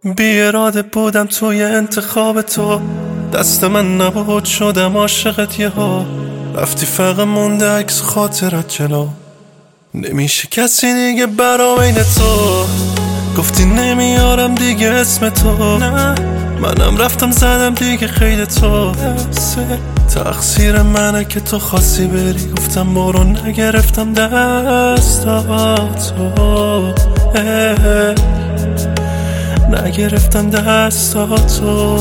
بی اراده بودم توی انتخاب تو، دست من نبود شدم عاشقت یهو. رفتی فقط مونده عکس خاطرت جلو، نمیشه کسی دیگه برا بین تو. گفتی نمیارم دیگه اسم تو، نه منم رفتم زدم دیگه خیلی تو. تقصیر منه که تو خواستی بری، گفتم برو نگرفتم دستاتو، نگرفتم دستاتو.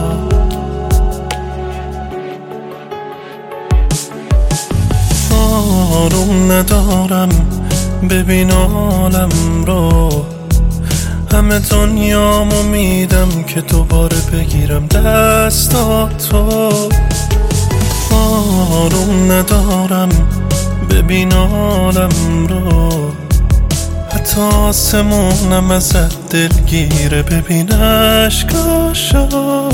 آروم ندارم ببین عالم رو، همه دنیامو میدم که دوباره بگیرم دستاتو. آروم ندارم ببین عالم رو، حتی آسمونم ازت دلگیره، ببین عشقاشو.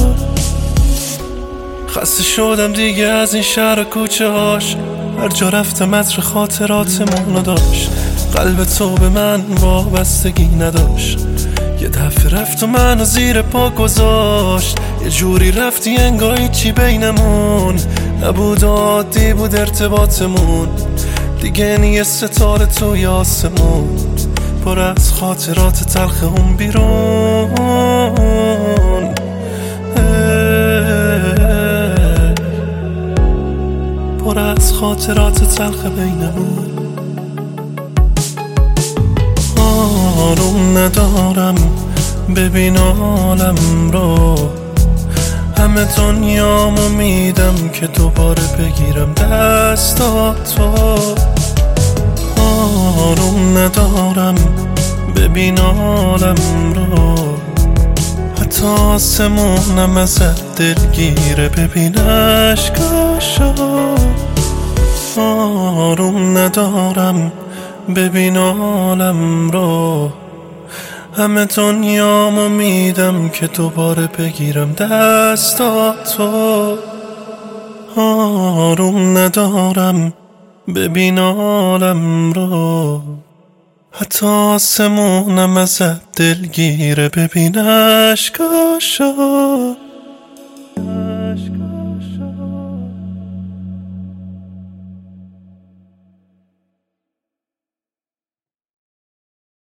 خسته شدم دیگه از این شهر و کوچه هاش، هر جا رفتم عطر خاطراتمونو داشت. قلب تو به من وابستگی نداشت، یه دفعه رفت و منو زیر پا گذاشت. یه جوری رفتی انگار هیچی بینمون نبود، عادی بود ارتباطمون، دیگه نیه ستاره توی آسمون، پر از خاطرات تلخ اون بیرون. پر از خاطرات تلخ بینمون. آروم ندارم ببین عالم رو، همه دنیامو میدم که دوباره بگیرم دستاتو. آروم ندارم ببین عالم رو، حتی آسمونم ازت دلگیره، ببین عشقاشو. آروم ندارم ببین عالم رو، همه دنیامو میدم که دوباره بگیرم دستاتو. آروم ندارم ببین عالم رو، حتی آسمونم ازت دلگیره، ببین عشقاشو.